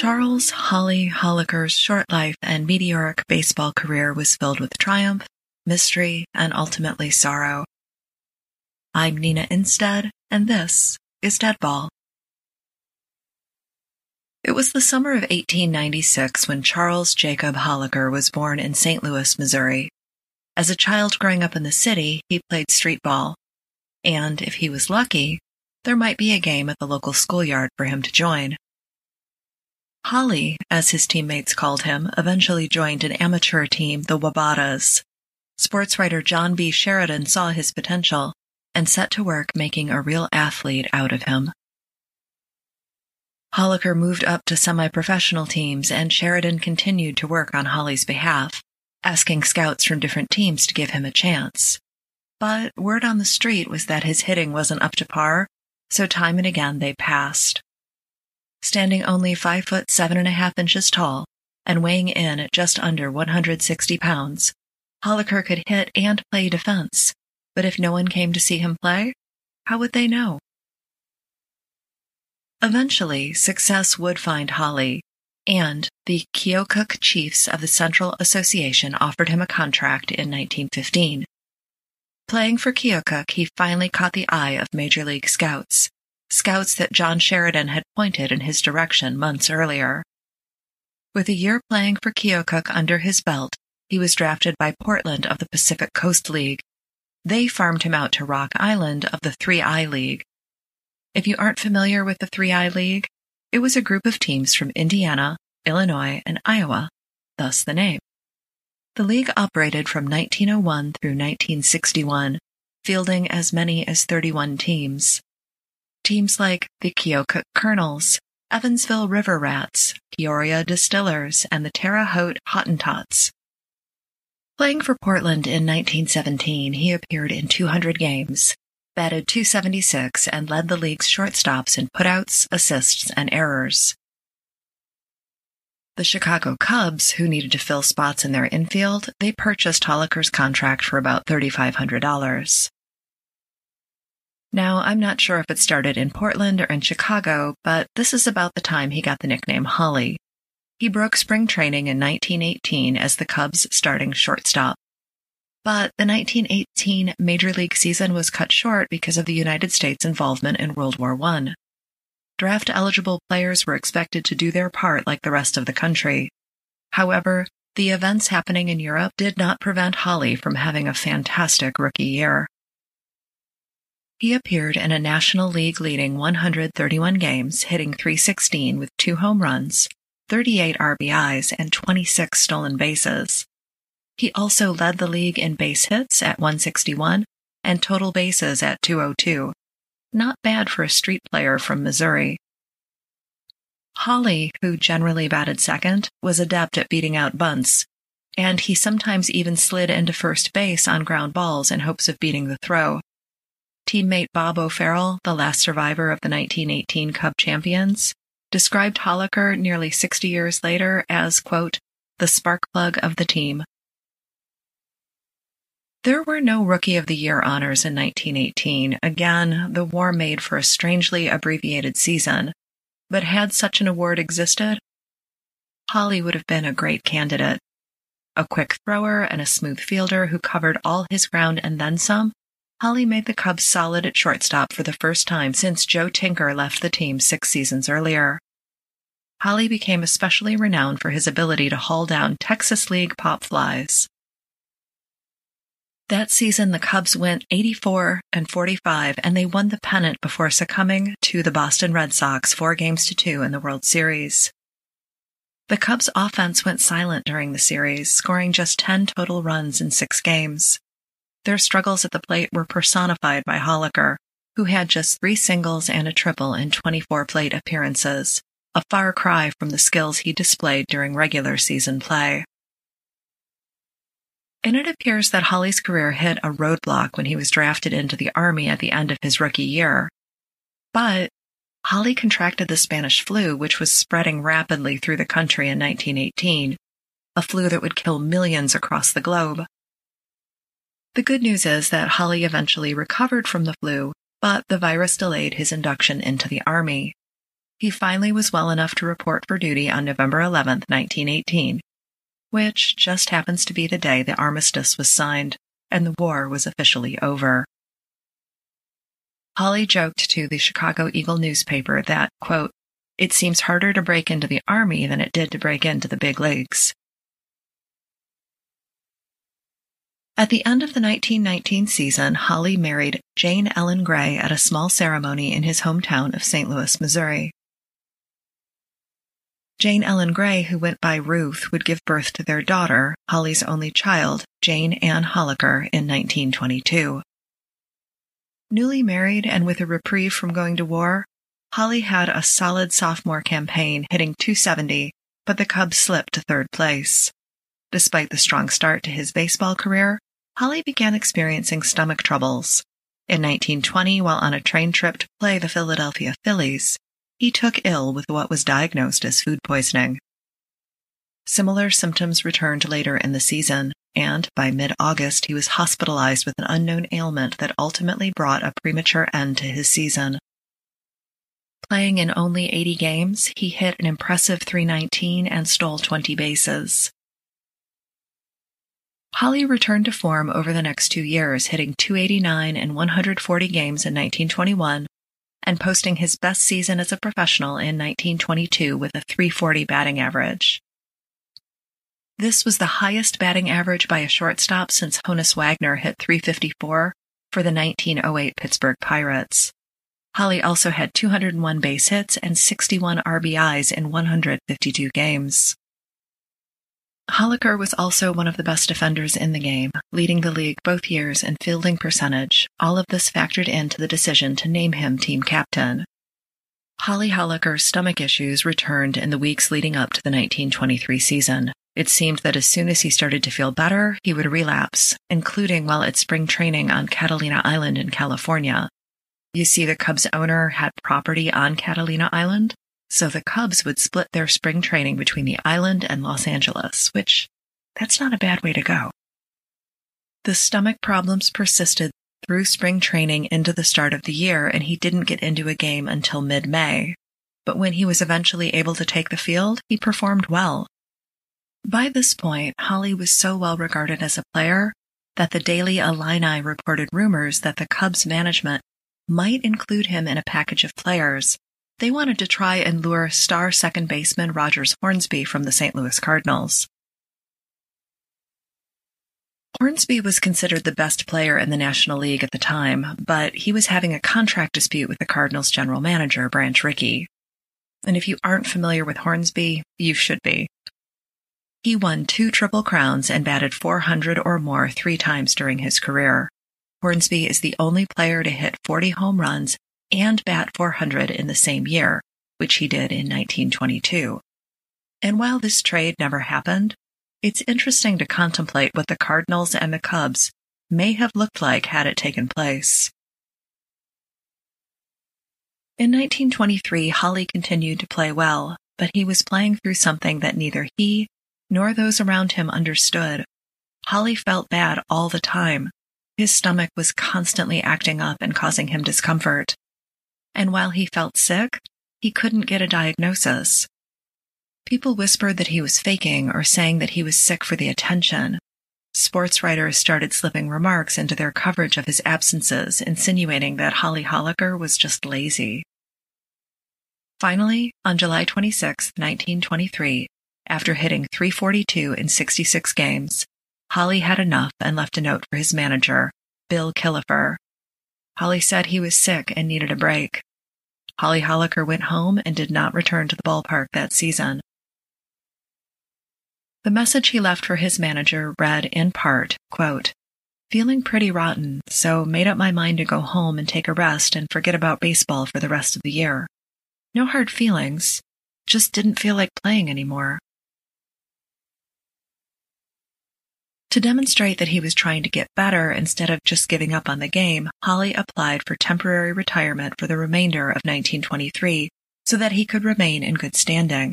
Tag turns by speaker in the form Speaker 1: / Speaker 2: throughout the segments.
Speaker 1: Charles Holly Holliker's short life and meteoric baseball career was filled with triumph, mystery, and ultimately sorrow. I'm Nina Instead, and this is Deadball. It was the summer of 1896 when Charles Jacob Holliker was born in St. Louis, Missouri. As a child growing up in the city, he played street ball, and if he was lucky, there might be a game at the local schoolyard for him to join. Holly, as his teammates called him, eventually joined an amateur team, the Wabadas. Sports writer John B. Sheridan saw his potential and set to work making a real athlete out of him. Holliker moved up to semi-professional teams, and Sheridan continued to work on Holly's behalf, asking scouts from different teams to give him a chance. But word on the street was that his hitting wasn't up to par, so time and again they passed. Standing only 5'7.5" tall and weighing in at just under 160 pounds, Holliker could hit and play defense, but if no one came to see him play, how would they know? Eventually, success would find Holly, and the Keokuk Chiefs of the Central Association offered him a contract in 1915. Playing for Keokuk, he finally caught the eye of Major League scouts that John Sheridan had pointed in his direction months earlier. With a year playing for Keokuk under his belt, he was drafted by Portland of the Pacific Coast League. They farmed him out to Rock Island of the 3I League. If you aren't familiar with the 3I League, it was a group of teams from Indiana, Illinois, and Iowa, thus the name. The league operated from 1901 through 1961, fielding as many as 31 teams. Teams like the Keokuk Colonels, Evansville River Rats, Peoria Distillers, and the Terre Haute Hottentots. Playing for Portland in 1917, he appeared in 200 games, batted .276, and led the league's shortstops in putouts, assists, and errors. The Chicago Cubs, who needed to fill spots in their infield, they purchased Holliker's contract for about $3,500. Now, I'm not sure if it started in Portland or in Chicago, but this is about the time he got the nickname Holly. He broke spring training in 1918 as the Cubs' starting shortstop. But the 1918 Major League season was cut short because of the United States' involvement in World War I. Draft-eligible players were expected to do their part like the rest of the country. However, the events happening in Europe did not prevent Holly from having a fantastic rookie year. He appeared in a National League-leading 131 games, hitting .316 with 2 home runs, 38 RBIs, and 26 stolen bases. He also led the league in base hits at 161 and total bases at 202. Not bad for a street player from Missouri. Holly, who generally batted second, was adept at beating out bunts, and he sometimes even slid into first base on ground balls in hopes of beating the throw. Teammate Bob O'Farrell, the last survivor of the 1918 Cub champions, described Holliker nearly 60 years later as, quote, the spark plug of the team. There were no Rookie of the Year honors in 1918. Again, the war made for a strangely abbreviated season. But had such an award existed, Holly would have been a great candidate. A quick thrower and a smooth fielder who covered all his ground and then some, Holly made the Cubs solid at shortstop for the first time since Joe Tinker left the team 6 seasons earlier. Holly became especially renowned for his ability to haul down Texas League pop flies. That season, the Cubs went 84-45, and they won the pennant before succumbing to the Boston Red Sox 4-2 in the World Series. The Cubs' offense went silent during the series, scoring just 10 total runs in 6 games. Their struggles at the plate were personified by Holliker, who had just 3 singles and a triple in 24 plate appearances, a far cry from the skills he displayed during regular season play. And it appears that Holly's career hit a roadblock when he was drafted into the Army at the end of his rookie year. But Holly contracted the Spanish flu, which was spreading rapidly through the country in 1918, a flu that would kill millions across the globe. The good news is that Holly eventually recovered from the flu, but the virus delayed his induction into the Army. he finally was well enough to report for duty on November 11, 1918, which just happens to be the day the armistice was signed and the war was officially over. Holly joked to the Chicago Eagle newspaper that, quote, "It seems harder to break into the Army than it did to break into the big leagues." At the end of the 1919 season, Holly married Jane Ellen Gray at a small ceremony in his hometown of St. Louis, Missouri. Jane Ellen Gray, who went by Ruth, would give birth to their daughter, Holly's only child, Jane Ann Holliker, in 1922. Newly married and with a reprieve from going to war, Holly had a solid sophomore campaign, hitting .270, but the Cubs slipped to third place. Despite the strong start to his baseball career, Holly began experiencing stomach troubles. In 1920, while on a train trip to play the Philadelphia Phillies, he took ill with what was diagnosed as food poisoning. Similar symptoms returned later in the season, and by mid-August he was hospitalized with an unknown ailment that ultimately brought a premature end to his season. Playing in only 80 games, he hit an impressive .319 and stole 20 bases. Holly returned to form over the next 2 years, hitting .289 in 140 games in 1921 and posting his best season as a professional in 1922 with a .340 batting average. This was the highest batting average by a shortstop since Honus Wagner hit .354 for the 1908 Pittsburgh Pirates. Holly also had 201 base hits and 61 RBIs in 152 games. Holliker was also one of the best defenders in the game, leading the league both years in fielding percentage. All of this factored into the decision to name him team captain. Holly Holliker's stomach issues returned in the weeks leading up to the 1923 season. It seemed that as soon as he started to feel better, he would relapse, including while at spring training on Catalina Island in California. You see, the Cubs owner had property on Catalina Island, so the Cubs would split their spring training between the island and Los Angeles, which, that's not a bad way to go. The stomach problems persisted through spring training into the start of the year, and he didn't get into a game until mid-May. But when he was eventually able to take the field, he performed well. By this point, Holly was so well regarded as a player that the Daily Illini reported rumors that the Cubs management might include him in a package of players. They wanted to try and lure star second baseman Rogers Hornsby from the St. Louis Cardinals. Hornsby was considered the best player in the National League at the time, but he was having a contract dispute with the Cardinals' general manager, Branch Rickey. And if you aren't familiar with Hornsby, you should be. He won 2 Triple Crowns and batted .400 or more 3 times during his career. Hornsby is the only player to hit 40 home runs and bat .400 in the same year, which he did in 1922. And while this trade never happened, it's interesting to contemplate what the Cardinals and the Cubs may have looked like had it taken place. In 1923, Holly continued to play well, but he was playing through something that neither he nor those around him understood. Holly felt bad all the time. His stomach was constantly acting up and causing him discomfort. And while he felt sick, he couldn't get a diagnosis. People whispered that he was faking or saying that he was sick for the attention. Sports writers started slipping remarks into their coverage of his absences, insinuating that Holly Holliker was just lazy. Finally, on July 26, 1923, after hitting .342 in 66 games, Holly had enough and left a note for his manager, Bill Killefer. Holly said he was sick and needed a break. Holly Holliker went home and did not return to the ballpark that season. The message he left for his manager read in part, quote, "Feeling pretty rotten, so made up my mind to go home and take a rest and forget about baseball for the rest of the year. No hard feelings, just didn't feel like playing anymore." To demonstrate that he was trying to get better instead of just giving up on the game, Holly applied for temporary retirement for the remainder of 1923 so that he could remain in good standing.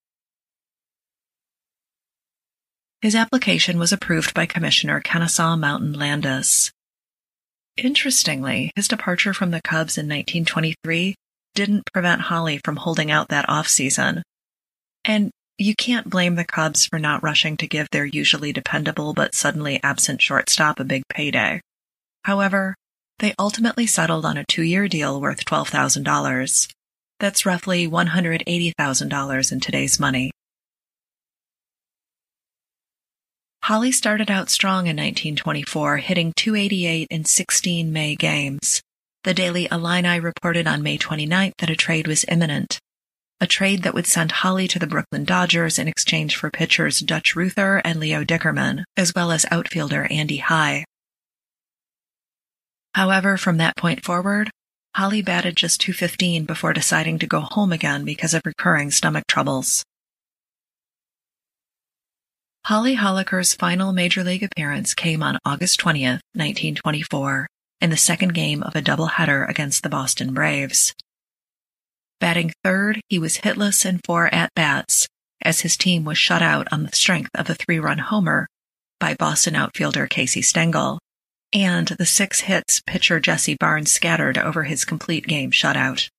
Speaker 1: His application was approved by Commissioner Kennesaw Mountain Landis. Interestingly, his departure from the Cubs in 1923 didn't prevent Holly from holding out that offseason. And you can't blame the Cubs for not rushing to give their usually dependable but suddenly absent shortstop a big payday. However, they ultimately settled on a 2-year deal worth $12,000. That's roughly $180,000 in today's money. Holly started out strong in 1924, hitting .288 in 16 May games. The Daily Illini reported on May 29th that a trade was imminent. A trade that would send Holly to the Brooklyn Dodgers in exchange for pitchers Dutch Ruther and Leo Dickerman, as well as outfielder Andy High. However, from that point forward, Holly batted just .215 before deciding to go home again because of recurring stomach troubles. Holly Holliker's final Major League appearance came on August 20th, 1924, in the second game of a doubleheader against the Boston Braves. Batting third, he was hitless in 4 at-bats, as his team was shut out on the strength of a 3-run homer by Boston outfielder Casey Stengel, and the 6 hits pitcher Jesse Barnes scattered over his complete game shutout.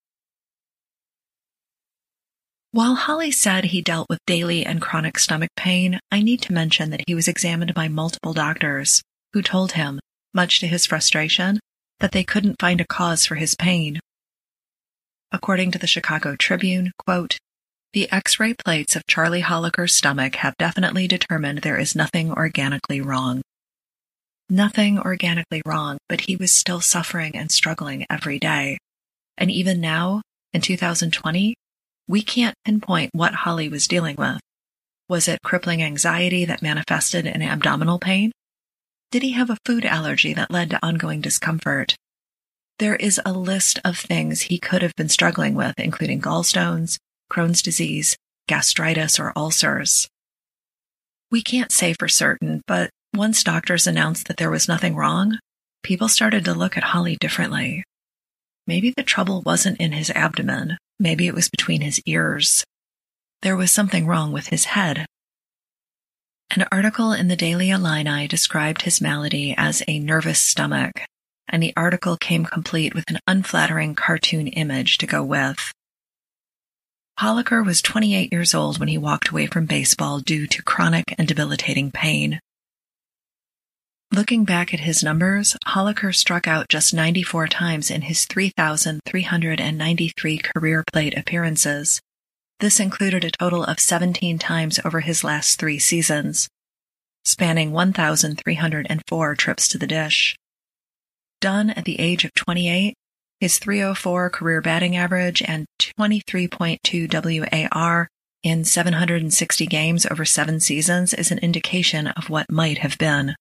Speaker 1: While Holly said he dealt with daily and chronic stomach pain, I need to mention that he was examined by multiple doctors who told him, much to his frustration, that they couldn't find a cause for his pain. According to the Chicago Tribune, quote, "The X-ray plates of Charlie Holliker's stomach have definitely determined there is nothing organically wrong." Nothing organically wrong, but he was still suffering and struggling every day. And even now, in 2020, we can't pinpoint what Holly was dealing with. Was it crippling anxiety that manifested in abdominal pain? Did he have a food allergy that led to ongoing discomfort? There is a list of things he could have been struggling with, including gallstones, Crohn's disease, gastritis, or ulcers. We can't say for certain, but once doctors announced that there was nothing wrong, people started to look at Holly differently. Maybe the trouble wasn't in his abdomen. Maybe it was between his ears. There was something wrong with his head. An article in the Daily Illini described his malady as a nervous stomach, and the article came complete with an unflattering cartoon image to go with. Holliker was 28 years old when he walked away from baseball due to chronic and debilitating pain. Looking back at his numbers, Holliker struck out just 94 times in his 3,393 career plate appearances. This included a total of 17 times over his last 3 seasons, spanning 1,304 trips to the dish. Done at the age of 28, his .304 career batting average and 23.2 WAR in 760 games over 7 seasons is an indication of what might have been.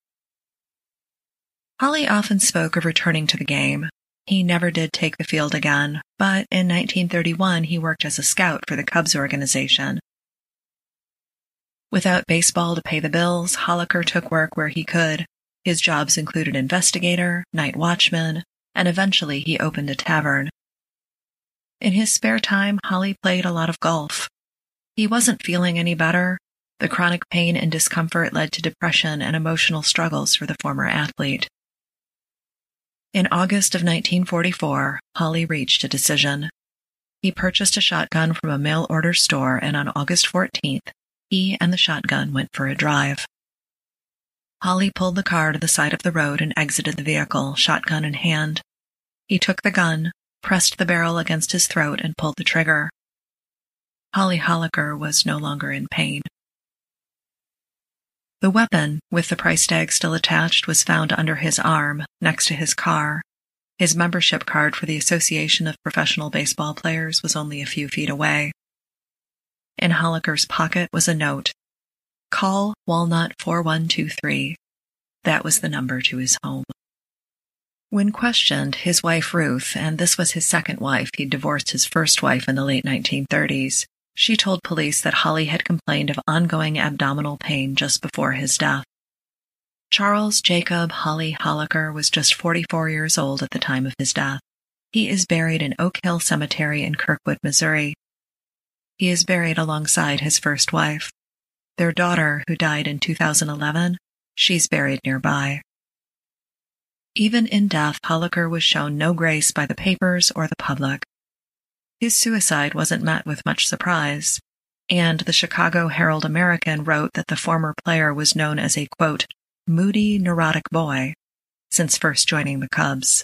Speaker 1: Holly often spoke of returning to the game. He never did take the field again, but in 1931 he worked as a scout for the Cubs organization. Without baseball to pay the bills, Holliker took work where he could. His jobs included investigator, night watchman, and eventually he opened a tavern. In his spare time, Holly played a lot of golf. He wasn't feeling any better. The chronic pain and discomfort led to depression and emotional struggles for the former athlete. In August of 1944, Holly reached a decision. He purchased a shotgun from a mail-order store, and on August 14th, he and the shotgun went for a drive. Holly pulled the car to the side of the road and exited the vehicle, shotgun in hand. He took the gun, pressed the barrel against his throat, and pulled the trigger. Holly Holliker was no longer in pain. The weapon, with the price tag still attached, was found under his arm, next to his car. His membership card for the Association of Professional Baseball Players was only a few feet away. In Holliker's pocket was a note. "Call Walnut 4123. That was the number to his home. When questioned, his wife Ruth, and this was his second wife, he'd divorced his first wife in the late 1930s, she told police that Holly had complained of ongoing abdominal pain just before his death. Charles Jacob Holly Holliker was just 44 years old at the time of his death. He is buried in Oak Hill Cemetery in Kirkwood, Missouri. He is buried alongside his first wife. Their daughter, who died in 2011, she's buried nearby. Even in death, Holliker was shown no grace by the papers or the public. His suicide wasn't met with much surprise, and the Chicago Herald-American wrote that the former player was known as a, quote, moody, neurotic boy since first joining the Cubs.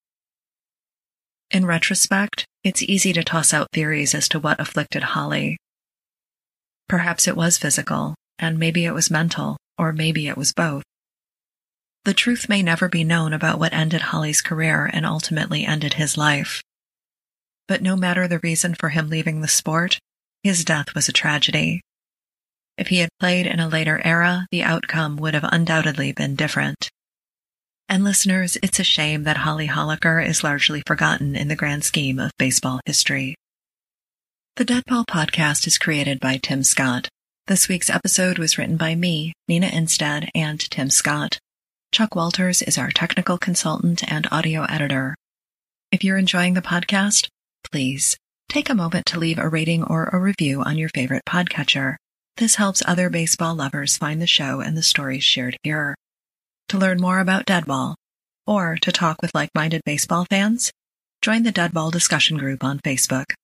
Speaker 1: In retrospect, it's easy to toss out theories as to what afflicted Holly. Perhaps it was physical, and maybe it was mental, or maybe it was both. The truth may never be known about what ended Holly's career and ultimately ended his life. But no matter the reason for him leaving the sport, his death was a tragedy. If he had played in a later era, the outcome would have undoubtedly been different. And listeners, it's a shame that Holly Holaker is largely forgotten in the grand scheme of baseball history. The Deadball podcast is created by Tim Scott. This week's episode was written by me, Nina Instead, and Tim Scott. Chuck Walters is our technical consultant and audio editor. If you're enjoying the podcast, please take a moment to leave a rating or a review on your favorite podcatcher. This helps other baseball lovers find the show and the stories shared here. To learn more about Deadball, or to talk with like-minded baseball fans, join the Deadball discussion group on Facebook.